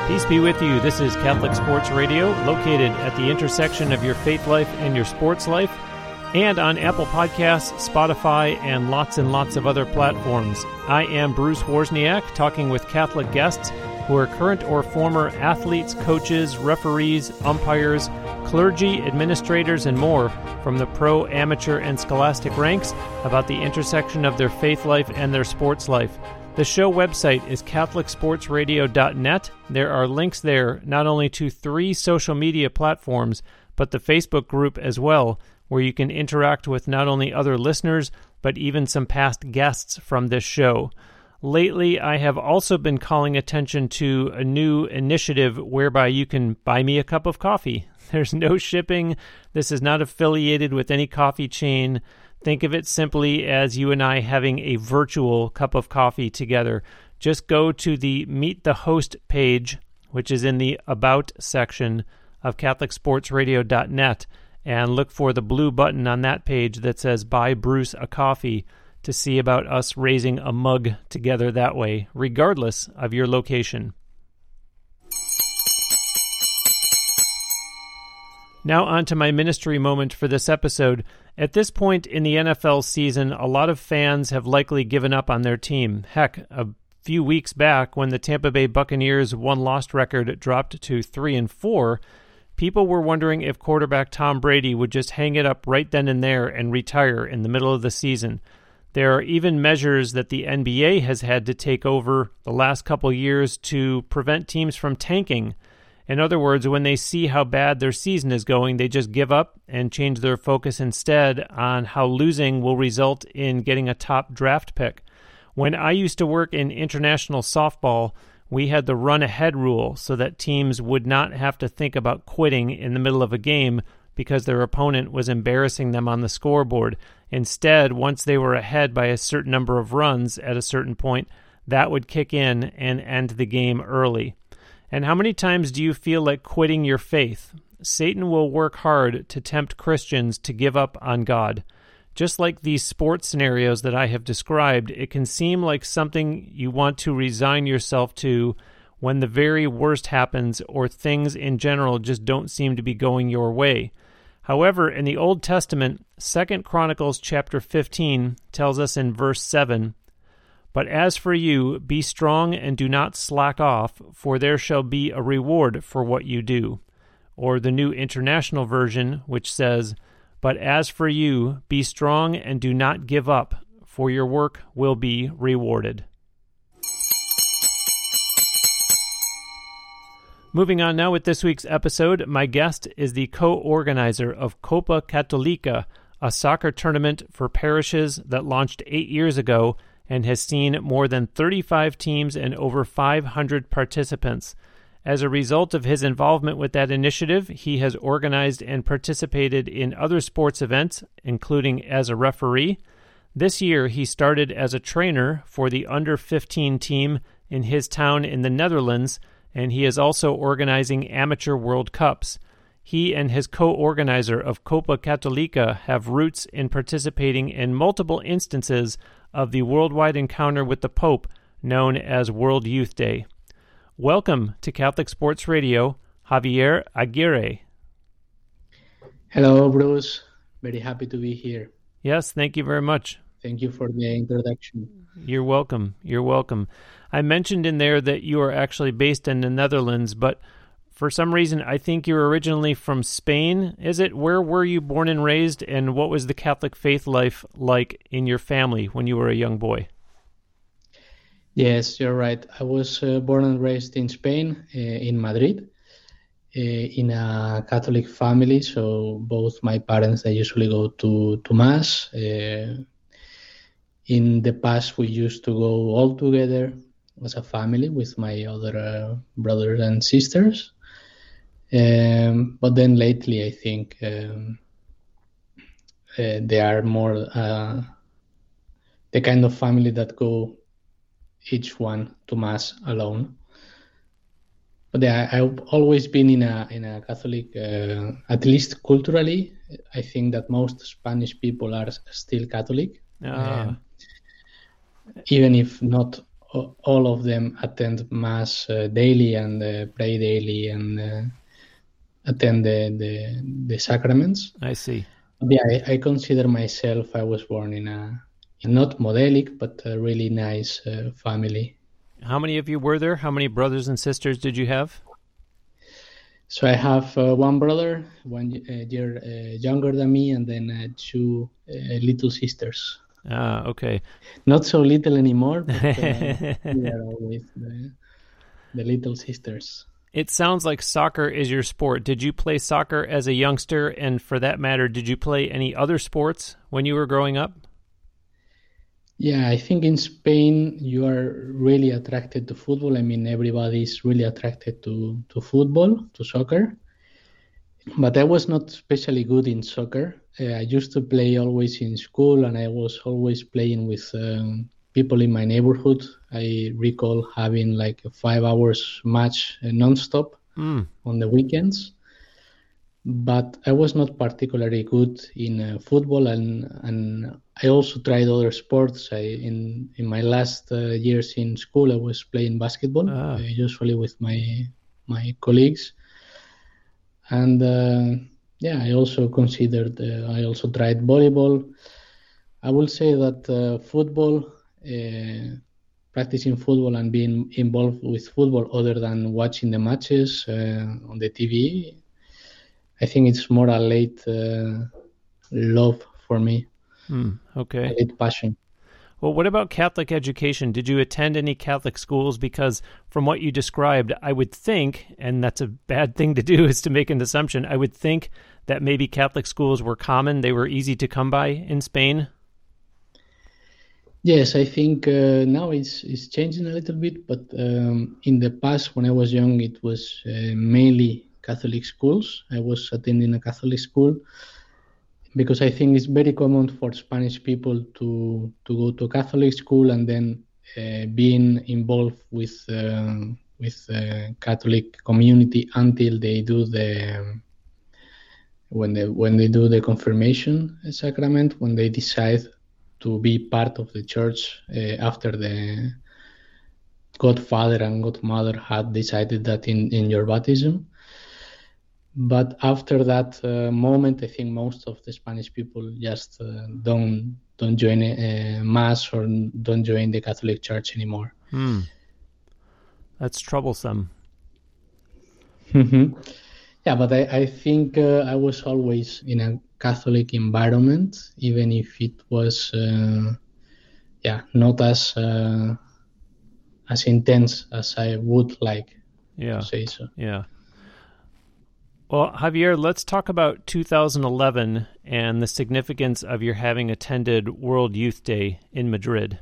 Peace be with you. This is Catholic Sports Radio, located at the intersection of your faith life and your sports life, and on Apple Podcasts, Spotify, and lots of other platforms. I am Bruce Wozniak, talking with Catholic guests who are current or former athletes, coaches, referees, umpires, clergy, administrators, and more from the pro, amateur, and scholastic ranks about the intersection of their faith life and their sports life. The show website is catholicsportsradio.net. There are links there not only to 3 social media platforms, but the Facebook group as well, where you can interact with not only other listeners, but even some past guests from this show. Lately, I have also been calling attention to a new initiative whereby you can buy me a cup of coffee. There's no shipping. This is not affiliated with any coffee chain. Think of it simply as you and I having a virtual cup of coffee together. Just go to the Meet the Host page, which is in the About section of catholicsportsradio.net, and look for the blue button on that page that says Buy Bruce a Coffee to see about us raising a mug together that way, regardless of your location. Now on to my ministry moment for this episode. At this point in the NFL season, a lot of fans have likely given up on their team. Heck, a few weeks back when the Tampa Bay Buccaneers' one-loss record dropped to 3-4, people were wondering if quarterback Tom Brady would just hang it up right then and there and retire in the middle of the season. There are even measures that the NBA has had to take over the last couple years to prevent teams from tanking. In other words, when they see how bad their season is going, they just give up and change their focus instead on how losing will result in getting a top draft pick. When I used to work in international softball, we had the run-ahead rule so that teams would not have to think about quitting in the middle of a game because their opponent was embarrassing them on the scoreboard. Instead, once they were ahead by a certain number of runs at a certain point, that would kick in and end the game early. And how many times do you feel like quitting your faith? Satan will work hard to tempt Christians to give up on God. Just like these sports scenarios that I have described, it can seem like something you want to resign yourself to when the very worst happens or things in general just don't seem to be going your way. However, in the Old Testament, 2 Chronicles chapter 15 tells us in verse 7, "But as for you, be strong and do not slack off, for there shall be a reward for what you do." Or the New International Version, which says, "But as for you, be strong and do not give up, for your work will be rewarded." Moving on now with this week's episode, my guest is the co-organizer of Copa Católica, a soccer tournament for parishes that launched 8 years ago and has seen more than 35 teams and over 500 participants. As a result of his involvement with that initiative, he has organized and participated in other sports events, including as a referee. This year, he started as a trainer for the under-15 team in his town in the Netherlands, and he is also organizing amateur World Cups. He and his co-organizer of Copa Católica have roots in participating in multiple instances of the worldwide encounter with the Pope, known as World Youth Day. Welcome to Catholic Sports Radio, Javier Aguirre. Hello, Bruce. Very happy to be here. Yes, thank you very much. Thank you for the introduction. You're welcome. You're welcome. I mentioned in there that you are actually based in the Netherlands, but for some reason, I think you're originally from Spain. Is it? Where were you born and raised, and what was the Catholic faith life like in your family when you were a young boy? Yes, you're right. I was born and raised in Spain, in Madrid, in a Catholic family. So both my parents, they usually go to Mass. In the past, we used to go all together as a family with my other brothers and sisters. But then lately, I think they are more the kind of family that go each one to Mass alone. But I've always been in a Catholic, at least culturally. I think that most Spanish people are still Catholic, even if not all of them attend mass daily and pray daily and attend the sacraments. I see. Yeah, I consider myself, I was born in a not modelic, but a really nice family. How many of you were there? How many brothers and sisters did you have? So I have one brother, 1 year younger than me, and then two little sisters. Ah, okay. Not so little anymore, but we are always the little sisters. It sounds like soccer is your sport. Did you play soccer as a youngster? And for that matter, did you play any other sports when you were growing up? Yeah, I think in Spain you are really attracted to football. I mean, everybody is really attracted to football, to soccer. But I was not especially good in soccer. I used to play always in school, and I was always playing with people in my neighborhood. I recall having like a 5 hours match non-stop on the weekends. But I was not particularly good in football, and I also tried other sports. In my last years in school, I was playing basketball, usually with my colleagues. And I also I also tried volleyball. I will say that football, practicing football and being involved with football other than watching the matches on the TV, I think it's more a late love for me. Okay. A late passion. Well, what about Catholic education? Did you attend any Catholic schools? Because from what you described, I would think, and that's a bad thing to do, is to make an assumption, I would think that maybe Catholic schools were common, they were easy to come by in Spain? Yes, I think now it's changing a little bit, but in the past, when I was young, it was mainly Catholic schools. I was attending a Catholic school, because I think it's very common for Spanish people to go to a Catholic school and then being involved with Catholic community until they do when they do the confirmation sacrament, when they decide to be part of the church after the godfather and godmother had decided that in your baptism. But after that moment, I think most of the Spanish people just don't join mass or don't join the Catholic Church anymore. That's troublesome. Mm-hmm. Yeah, but I think I was always in a Catholic environment, even if it was not as intense as I would like to say so. Yeah. Well, Javier, let's talk about 2011 and the significance of your having attended World Youth Day in Madrid.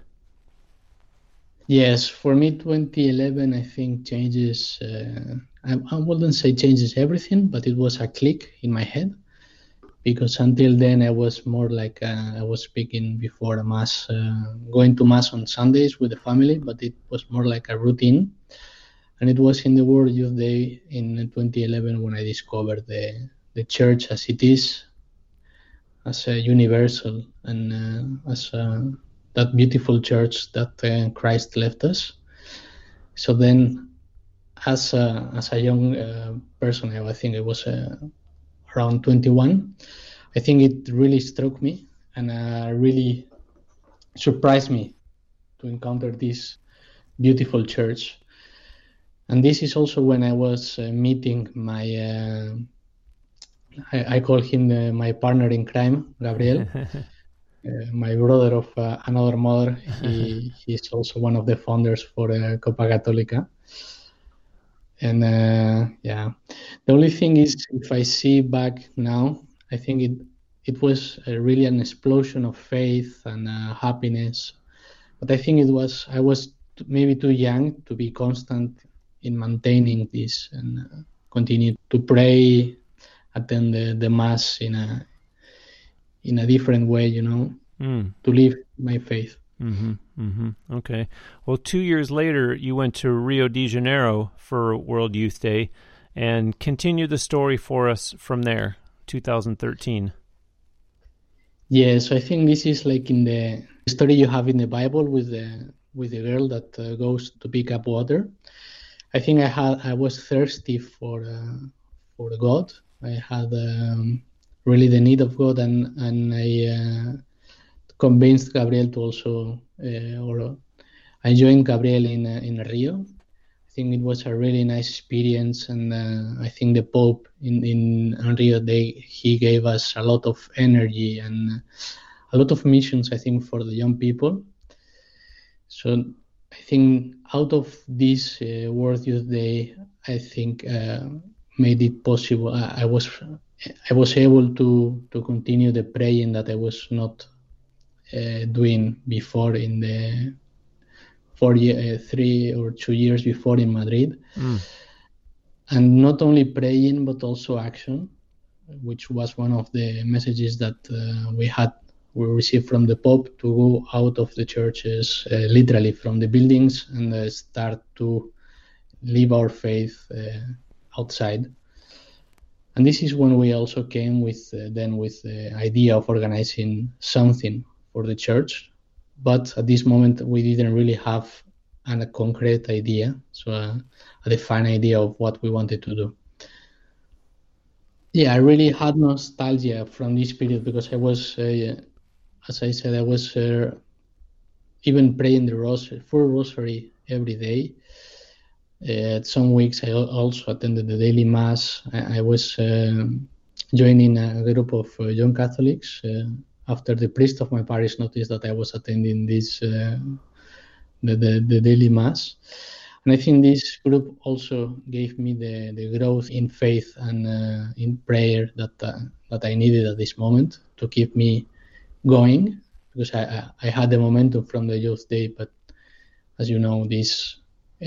Yes, for me, 2011, I think changes, I wouldn't say changes everything, but it was a click in my head, because until then I was more like, I was speaking before a mass, going to mass on Sundays with the family, but it was more like a routine. And it was in the World Youth Day in 2011 when I discovered the church as it is, as a universal and as that beautiful church that Christ left us. So then, as a young person, I think it was around 21, I think it really struck me and really surprised me to encounter this beautiful church. And this is also when I was meeting my, I call him my partner in crime, Gabriel, my brother of another mother. He's also one of the founders for Copa Católica. And the only thing is, if I see back now, I think it was really an explosion of faith and happiness. But I think I was maybe too young to be constant in maintaining this and continue to pray, attend the mass in a different way, to live my faith. Okay. Well, 2 years later, you went to Rio de Janeiro for World Youth Day, and continue the story for us from there, 2013. Yes, I think this is like in the story you have in the Bible with with the girl that goes to pick up water. I think I was thirsty for God. I had really the need of God, and I convinced Gabriel to also, or I joined Gabriel in Rio. I think it was a really nice experience, and I think the Pope in Rio, he gave us a lot of energy and a lot of missions, I think, for the young people. So I think out of this World Youth Day, I think made it possible. I was able to continue the praying that I was not doing before in the 3 or 2 years before in Madrid. And not only praying but also action, which was one of the messages that we received from the Pope, to go out of the churches, literally from the buildings, and start to live our faith outside. And this is when we also came with the idea of organizing something for the church. But at this moment, we didn't really have a concrete idea, so a defined idea of what we wanted to do. Yeah, I really had nostalgia from this period because I was, as I said, I was even praying the full rosary every day. Some weeks I also attended the daily mass. I was joining a group of young Catholics after the priest of my parish noticed that I was attending this the daily mass. And I think this group also gave me the growth in faith and in prayer that I needed at this moment to keep me going, because I had the momentum from the Youth Day, but as you know, this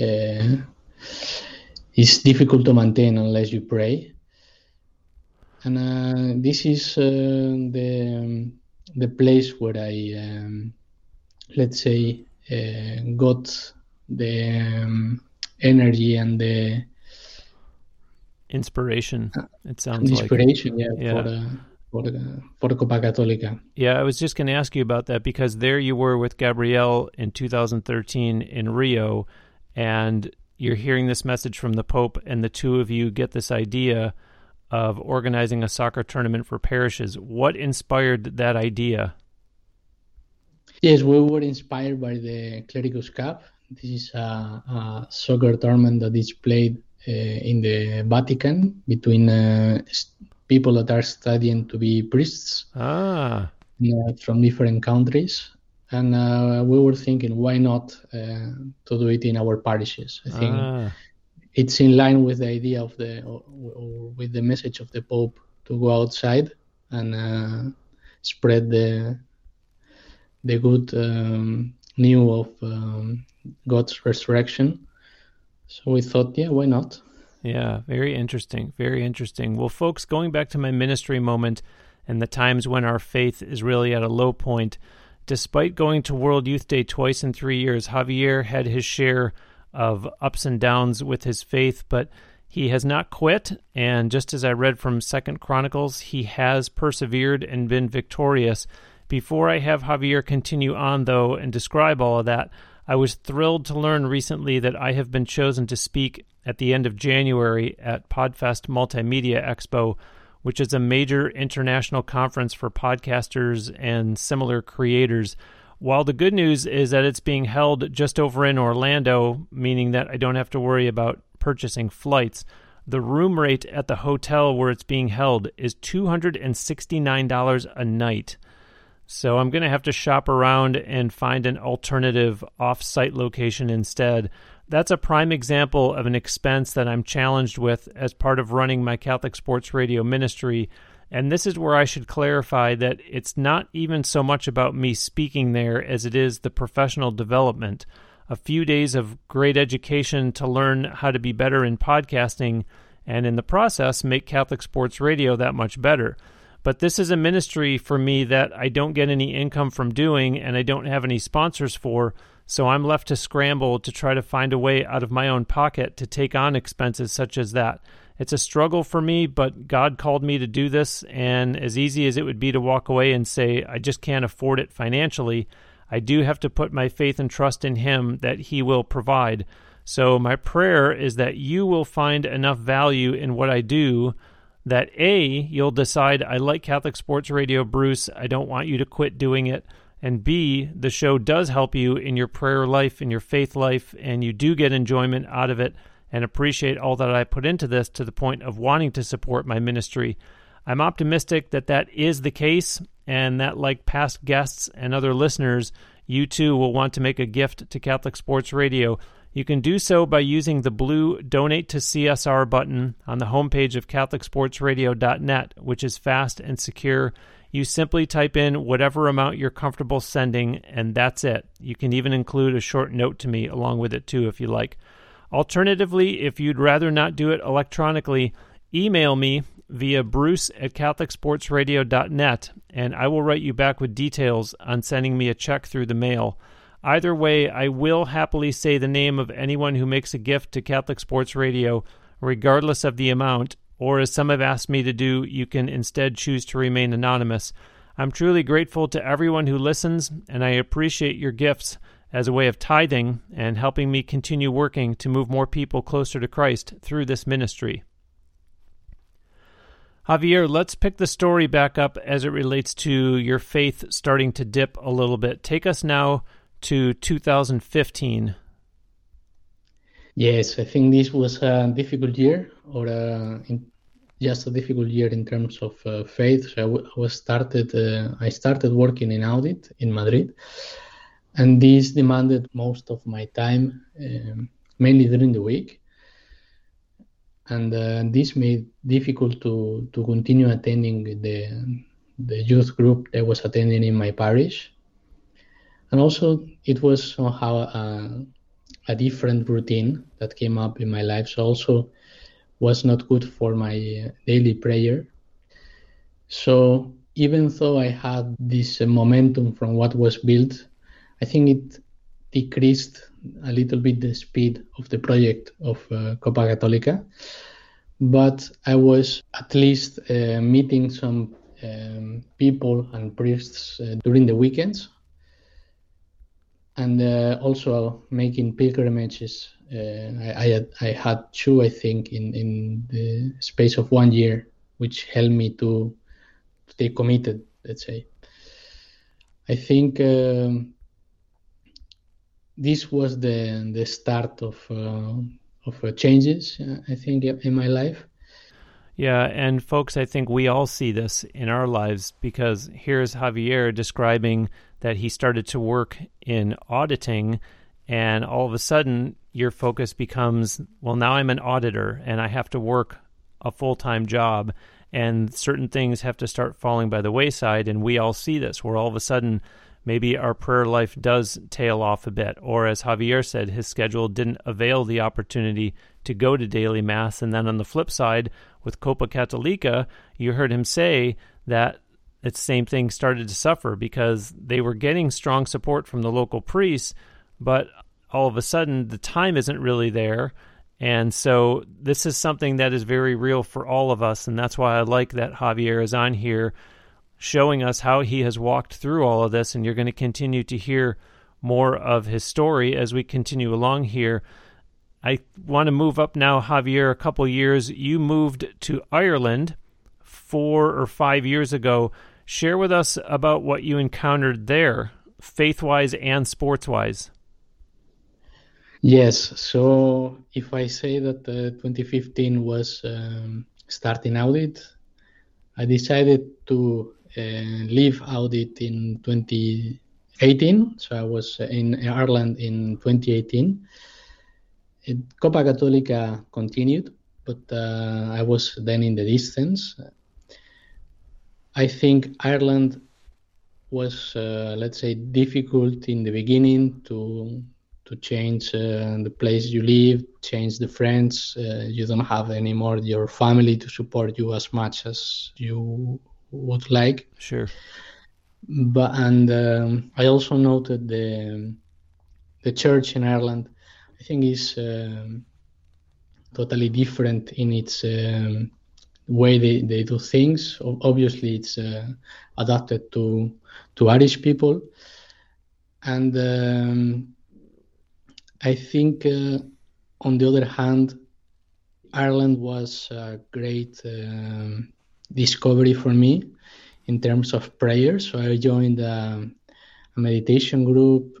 is difficult to maintain unless you pray. And this is the place where I, let's say, got the energy and the inspiration. It sounds inspiration, like for Copa Católica. Yeah, I was just going to ask you about that, because there you were with Gabriel in 2013 in Rio, and you're hearing this message from the Pope, and the two of you get this idea of organizing a soccer tournament for parishes. What inspired that idea? Yes, we were inspired by the Clericus Cup. This is a soccer tournament that is played in the Vatican between people that are studying to be priests from different countries. And we were thinking, why not to do it in our parishes? I think it's in line with the idea of with the message of the Pope to go outside and spread the good news of God's resurrection. So we thought, yeah, why not? Yeah, very interesting, very interesting. Well, folks, going back to my ministry moment and the times when our faith is really at a low point, despite going to World Youth Day twice in 3 years, Javier had his share of ups and downs with his faith, but he has not quit. And just as I read from 2 Chronicles, he has persevered and been victorious. Before I have Javier continue on, though, and describe all of that, I was thrilled to learn recently that I have been chosen to speak at the end of January at Podfest Multimedia Expo, which is a major international conference for podcasters and similar creators. While the good news is that it's being held just over in Orlando, meaning that I don't have to worry about purchasing flights, the room rate at the hotel where it's being held is $269 a night. So I'm going to have to shop around and find an alternative off-site location instead. That's a prime example of an expense that I'm challenged with as part of running my Catholic Sports Radio ministry. And this is where I should clarify that it's not even so much about me speaking there as it is the professional development. A few days of great education to learn how to be better in podcasting, and in the process make Catholic Sports Radio that much better. But this is a ministry for me that I don't get any income from doing, and I don't have any sponsors for, so I'm left to scramble to try to find a way out of my own pocket to take on expenses such as that. It's a struggle for me, but God called me to do this, and as easy as it would be to walk away and say, I just can't afford it financially, I do have to put my faith and trust in Him that He will provide. So my prayer is that you will find enough value in what I do that A, you'll decide, I like Catholic Sports Radio, Bruce, I don't want you to quit doing it, and B, the show does help you in your prayer life, in your faith life, and you do get enjoyment out of it and appreciate all that I put into this to the point of wanting to support my ministry. I'm optimistic that that is the case, and that like past guests and other listeners, you too will want to make a gift to Catholic Sports Radio. You can do so by using the blue Donate to CSR button on the homepage of CatholicSportsRadio.net, which is fast and secure. You simply type in whatever amount you're comfortable sending, and that's it. You can even include a short note to me along with it too if you like. Alternatively, if you'd rather not do it electronically, email me via bruce@CatholicSportsRadio.net, and I will write you back with details on sending me a check through the mail. Either way, I will happily say the name of anyone who makes a gift to Catholic Sports Radio, regardless of the amount, or as some have asked me to do, you can instead choose to remain anonymous. I'm truly grateful to everyone who listens, and I appreciate your gifts as a way of tithing and helping me continue working to move more people closer to Christ through this ministry. Javier, let's pick the story back up as it relates to your faith starting to dip a little bit. Take us now to 2015. Yes, I think this was a difficult year, or just a difficult year in terms of faith. So I started working in audit in Madrid, and this demanded most of my time, mainly during the week. And this made it difficult to continue attending the youth group that I was attending in my parish. And also, it was somehow a different routine that came up in my life. So also was not good for my daily prayer. So even though I had this momentum from what was built, I think it decreased a little bit the speed of the project of Copa Católica. But I was at least meeting some people and priests during the weekends. And also making pilgrimages. I had two, I think, in the space of 1 year, which helped me to stay committed, let's say. I think this was the start of changes, I think, in my life. Yeah, and folks, I think we all see this in our lives, because here's Javier describing that he started to work in auditing, and all of a sudden your focus becomes, well, now I'm an auditor and I have to work a full-time job, and certain things have to start falling by the wayside, and we all see this, where all of a sudden maybe our prayer life does tail off a bit, or as Javier said, his schedule didn't avail the opportunity to go to daily Mass. And then on the flip side, with Copa Católica, you heard him say that the same thing started to suffer because they were getting strong support from the local priests, but all of a sudden the time isn't really there. And so this is something that is very real for all of us, and that's why I like that Javier is on here showing us how he has walked through all of this, and you're going to continue to hear more of his story as we continue along here. I want to move up now, Javier, a couple years. You moved to Ireland 4 or 5 years ago. Share with us about what you encountered there, faith-wise and sports-wise. Yes, so if I say that 2015 was starting audit, I decided to leave audit in 2018. So I was in Ireland in 2018. Copa Católica continued, but I was then in the distance. I think Ireland was, let's say, difficult in the beginning to change the place you live, change the friends. You don't have anymore your family to support you as much as you would like. Sure. But I also noted the church in Ireland, I think, is totally different in its way they do things. Obviously, it's adapted to Irish people. And I think, on the other hand, Ireland was a great discovery for me in terms of prayer. So I joined a meditation group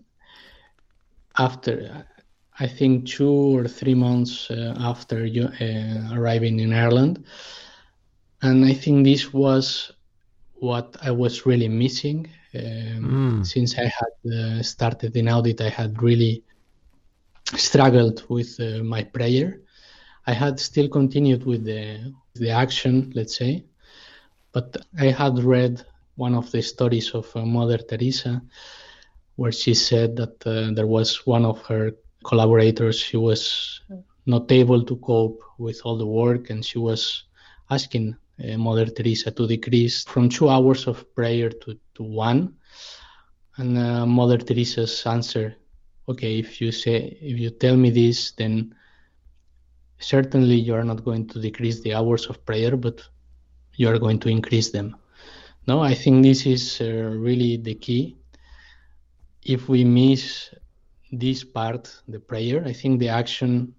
after, I think, 2 or 3 months after arriving in Ireland. And I think this was what I was really missing. Since I had started in audit, I had really struggled with my prayer. I had still continued with the action, let's say, but I had read one of the stories of Mother Teresa, where she said that there was one of her collaborators. She was not able to cope with all the work, and she was asking Mother Teresa to decrease from 2 hours of prayer to 1. And Mother Teresa's answer, okay, if you tell me this, then certainly you are not going to decrease the hours of prayer, but you are going to increase them. No, I think this is really the key. If we miss this part, the prayer, I think the action,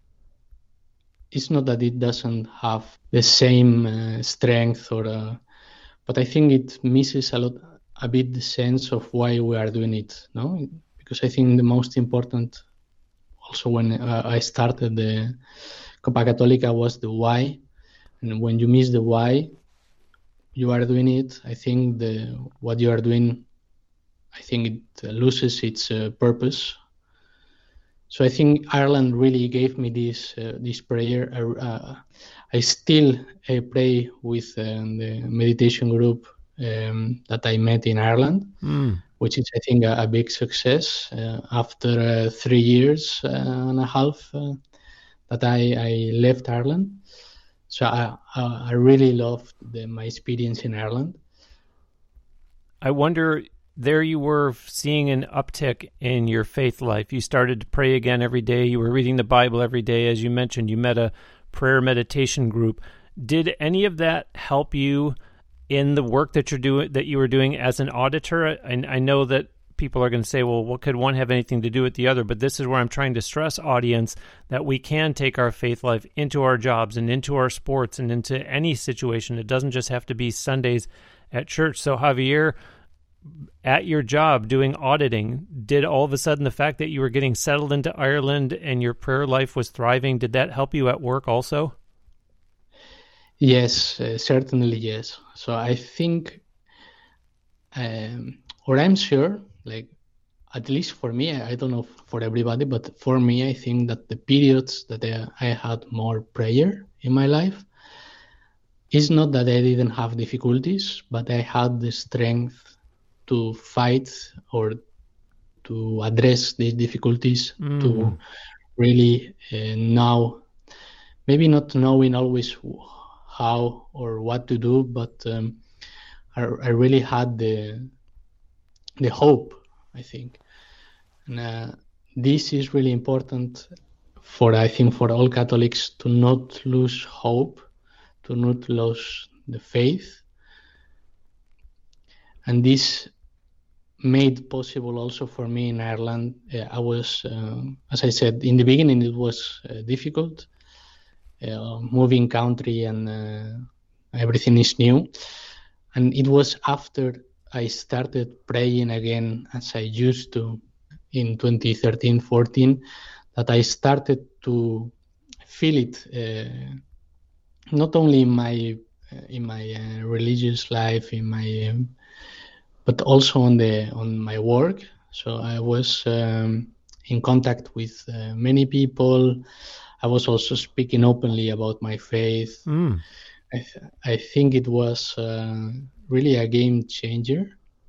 it's not that it doesn't have the same strength, but I think it misses a bit the sense of why we are doing it. No, because I think the most important, also when I started the Copa Católica, was the why. And when you miss the why you are doing it, I think what you are doing, I think it loses its purpose. So I think Ireland really gave me this prayer. I still pray with the meditation group that I met in Ireland, which is, I think, a big success after 3 years and a half that I left Ireland. So I really loved my experience in Ireland. I wonder, there you were seeing an uptick in your faith life. You started to pray again every day. You were reading the Bible every day. As you mentioned, you met a prayer meditation group. Did any of that help you in the work that you were doing as an auditor? And I know that people are going to say, well, what could one have anything to do with the other? But this is where I'm trying to stress, audience, that we can take our faith life into our jobs and into our sports and into any situation. It doesn't just have to be Sundays at church. So Javier, at your job doing auditing, did all of a sudden the fact that you were getting settled into Ireland and your prayer life was thriving, did that help you at work also? Yes, certainly yes. So I think, or I'm sure, like, at least for me, I don't know for everybody, but for me, I think that the periods that I had more prayer in my life, is not that I didn't have difficulties, but I had the strength to fight or to address these difficulties, to really now, maybe not knowing always how or what to do, but I really had the hope, I think. And this is really important I think for all Catholics, to not lose hope, to not lose the faith. And this made possible also for me in Ireland. I was, as I said, in the beginning it was difficult, moving country and everything is new. And it was after I started praying again, as I used to in 2013-14, that I started to feel it, not only in my religious life, but also on my work. So I was in contact with many people. I was also speaking openly about my faith. I think it was really a game changer.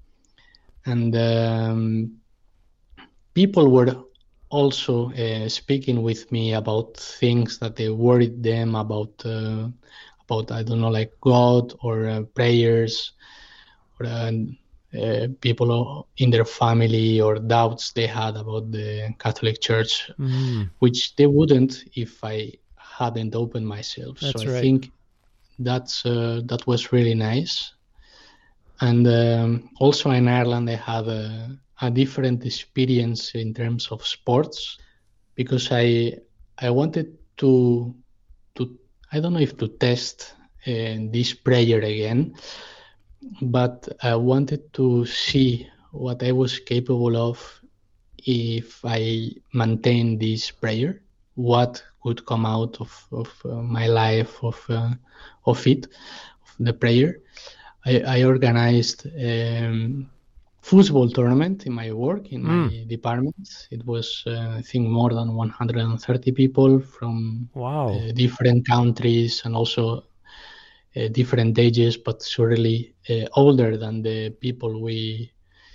And people were also speaking with me about things that they worried them about, I don't know, like God or prayers, or people in their family, or doubts they had about the Catholic Church, which they wouldn't if I hadn't opened myself. That's so right. I think that was really nice. And also in Ireland, I had a a different experience in terms of sports, because I wanted to I don't know if to test this prayer again, but I wanted to see what I was capable of if I maintain this prayer, what could come out of my life of it, of the prayer. I organized football tournament in my work, in my department. It was, I think, more than 130 people from different countries and also different ages, but surely older than the people we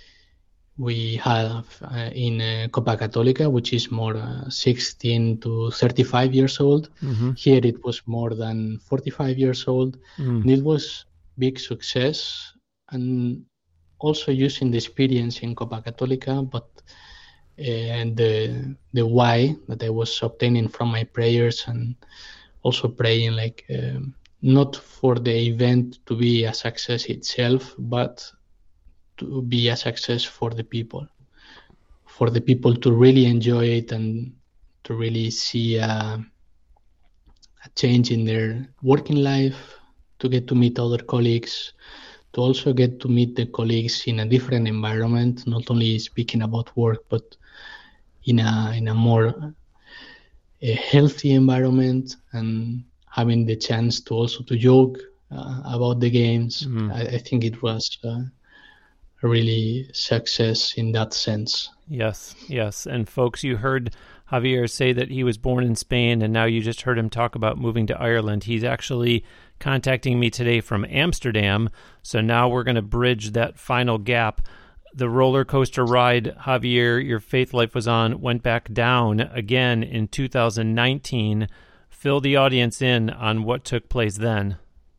have in Copa Católica, which is more 16 to 35 years old. Mm-hmm. Here it was more than 45 years old. And it was big success, and also using the experience in Copa Católica, but the why that I was obtaining from my prayers, and also praying like not for the event to be a success itself, but to be a success for the people to really enjoy it and to really see a change in their working life, to get to meet other colleagues, to also get to meet the colleagues in a different environment, not only speaking about work, but in a more healthy environment, and having the chance to also to joke about the games. I think it was really success in that sense. Yes. And folks, you heard Javier say that he was born in Spain, and now you just heard him talk about moving to Ireland. He's actually contacting me today from Amsterdam, so now we're going to bridge that final gap. The roller coaster ride, Javier, your faith life was on, went back down again in 2019. Fill the audience in on what took place then.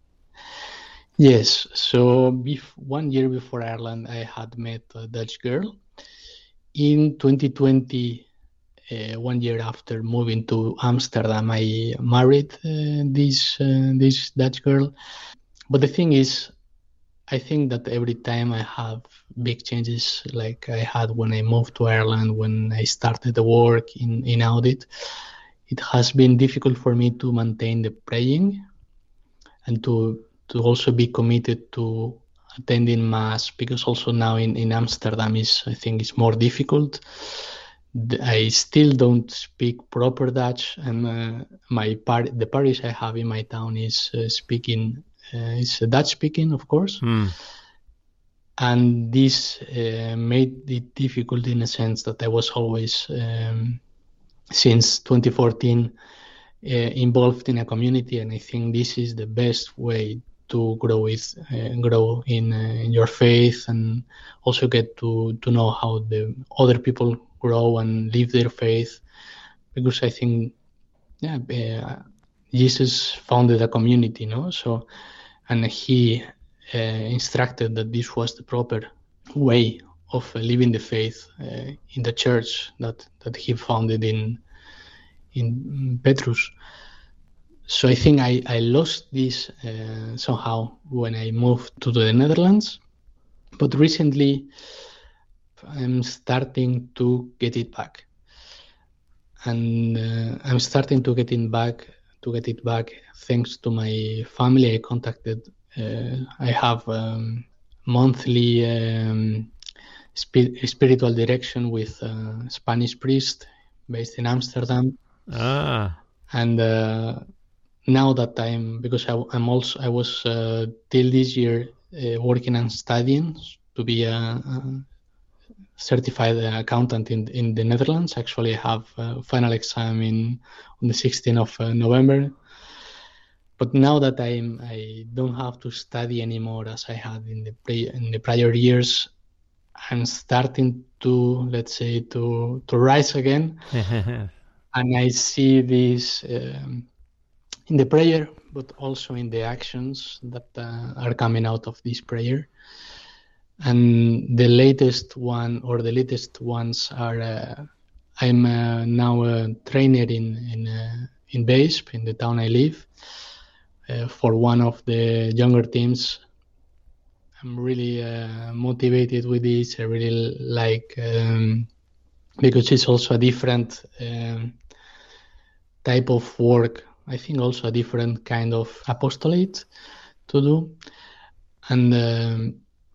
Yes, so 1 year before Ireland, I had met a Dutch girl. In 2020, 1 year after moving to Amsterdam, I married this Dutch girl. But the thing is, I think that every time I have big changes, like I had when I moved to Ireland, when I started the work in audit, it has been difficult for me to maintain the praying and to also be committed to attending mass, because also now in Amsterdam I think it's more difficult. I still don't speak proper Dutch, and the parish I have in my town is speaking is Dutch speaking, of course. And this made it difficult in a sense that I was always since 2014 involved in a community, and I think this is the best way to grow in your faith, and also get to know how the other people grow and live their faith, because I think Jesus founded a community, so, and he instructed that this was the proper way of living the faith in the church that he founded in Petrus. So I think I lost this somehow when I moved to the Netherlands, but recently I'm starting to get it back, and I'm starting to get it back thanks to my family. I have monthly spiritual direction with a Spanish priest based in Amsterdam. And now that because I was till this year working and studying to be a certified accountant in the Netherlands. Actually, I have a final exam on the 16th of November. But now that I don't have to study anymore as I had in the prior years, I'm starting to, let's say, to rise again. And I see this in the prayer, but also in the actions that are coming out of this prayer. And the latest ones are I'm now a trainer in Weesp, in the town I live, for one of the younger teams. I'm really motivated with this. I really like because it's also a different type of work. I think also a different kind of apostolate to do. And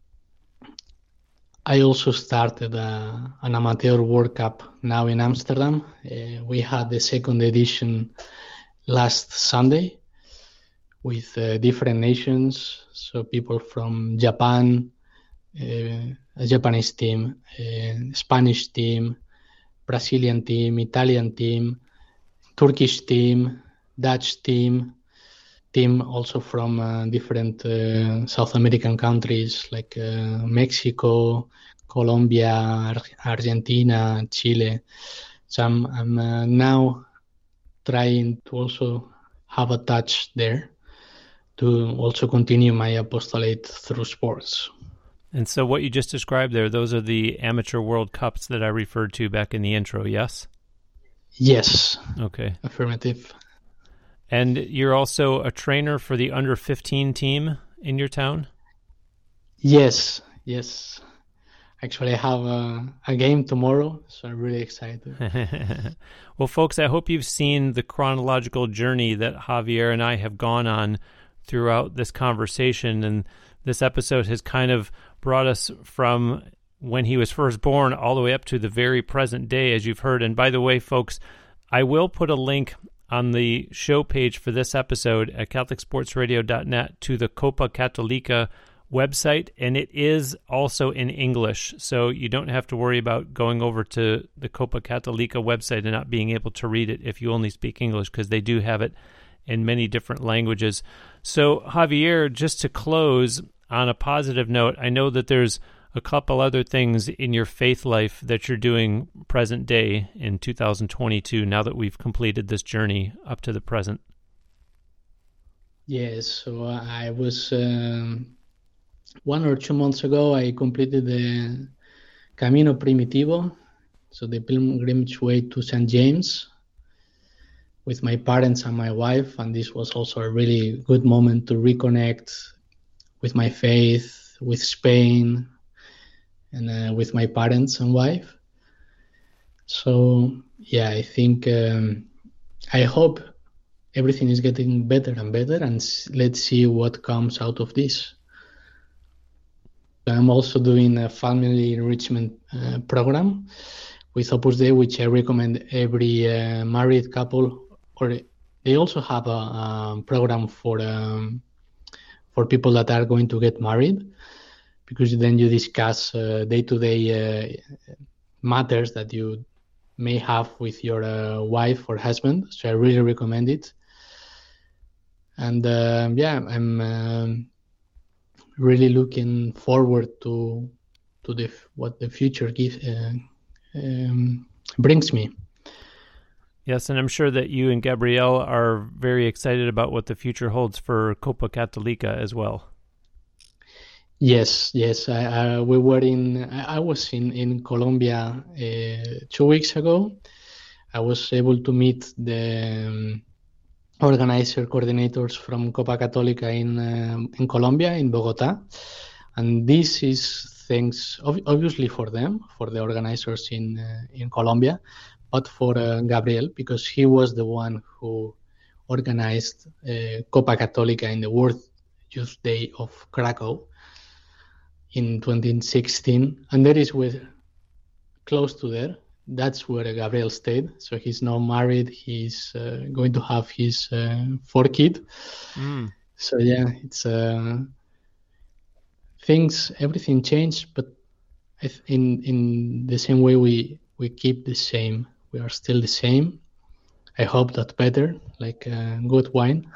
I also started an amateur World Cup now in Amsterdam. We had the second edition last Sunday with different nations. So people from Japan, a Japanese team, Spanish team, Brazilian team, Italian team, Turkish team, Dutch team also from different South American countries like Mexico, Colombia, Argentina, Chile. So I'm now trying to also have a touch there to also continue my apostolate through sports. And so what you just described there, those are the amateur World Cups that I referred to back in the intro, yes? Yes. Okay. Affirmative. And you're also a trainer for the under-15 team in your town? Yes. Actually, I have a game tomorrow, so I'm really excited. Well, folks, I hope you've seen the chronological journey that Javier and I have gone on throughout this conversation, and this episode has kind of brought us from when he was first born all the way up to the very present day, as you've heard. And by the way, folks, I will put a link on the show page for this episode at CatholicSportsRadio.net to the Copa Católica website, and it is also in English, so you don't have to worry about going over to the Copa Católica website and not being able to read it if you only speak English, because they do have it in many different languages. So, Javier, just to close on a positive note, I know that there's a couple other things in your faith life that you're doing present day in 2022, now that we've completed this journey up to the present. Yes, so I was 1 or 2 months ago, I completed the Camino Primitivo, so the pilgrimage way to St. James, with my parents and my wife, and this was also a really good moment to reconnect with my faith, with Spain, and with my parents and wife. So yeah, I think I hope everything is getting better and better, and let's see what comes out of this. I'm also doing a family enrichment program with Opus Dei, which I recommend every married couple, or they also have a program for people that are going to get married, because then you discuss day-to-day matters that you may have with your wife or husband. So I really recommend it. And I'm really looking forward to what the future brings me. Yes, and I'm sure that you and Gabrielle are very excited about what the future holds for Copa Católica as well. Yes. I was in Colombia 2 weeks ago. I was able to meet the organizer coordinators from Copa Católica in Colombia, in Bogota, and this is thanks obviously for them, for the organizers in Colombia, but for Gabriel, because he was the one who organized Copa Católica in the World Youth Day of Krakow in 2016, and that is close to there. That's where Gabriel stayed. So he's now married. He's going to have his 4 kids. So yeah, it's everything changed, but in the same way we keep the same. We are still the same. I hope that better, like good wine.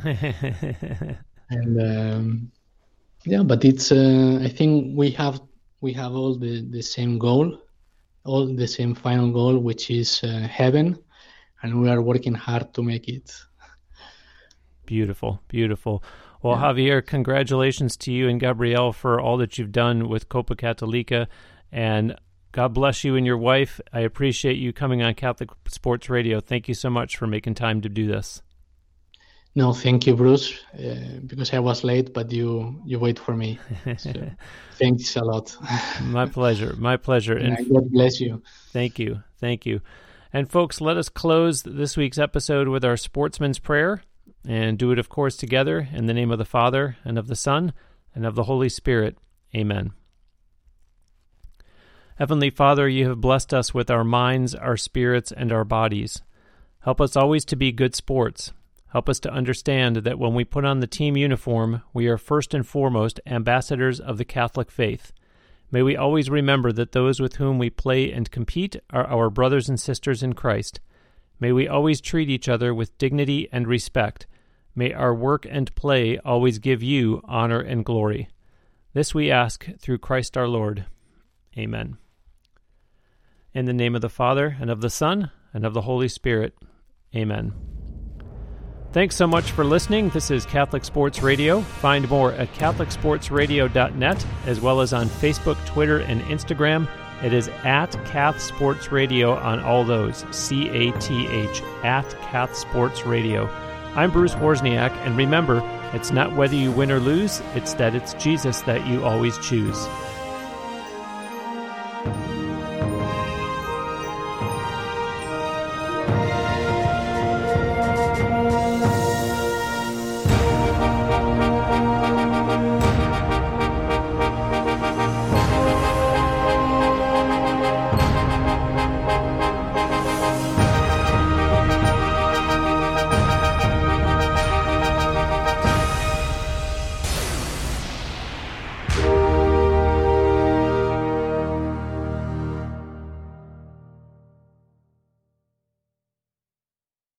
And but it's I think we have all the same goal, all the same final goal, which is heaven, and we are working hard to make it. Beautiful. Well, yeah. Javier, congratulations to you and Gabrielle for all that you've done with Copa Católica, and God bless you and your wife. I appreciate you coming on Catholic Sports Radio. Thank you so much for making time to do this. No, thank you, Bruce, because I was late, but you wait for me. So, thanks a lot. My pleasure. My pleasure. And God bless you. Thank you. Thank you. And folks, let us close this week's episode with our sportsman's prayer, and do it, of course, together in the name of the Father, and of the Son, and of the Holy Spirit. Amen. Heavenly Father, you have blessed us with our minds, our spirits, and our bodies. Help us always to be good sports. Help us to understand that when we put on the team uniform, we are first and foremost ambassadors of the Catholic faith. May we always remember that those with whom we play and compete are our brothers and sisters in Christ. May we always treat each other with dignity and respect. May our work and play always give you honor and glory. This we ask through Christ our Lord. Amen. In the name of the Father, and of the Son, and of the Holy Spirit. Amen. Thanks so much for listening. This is Catholic Sports Radio. Find more at CatholicSportsRadio.net, as well as on Facebook, Twitter, and Instagram. It is at Cath Sports Radio on all those, CATH, at Cath Sports Radio. I'm Bruce Wozniak, and remember, it's not whether you win or lose, it's that it's Jesus that you always choose.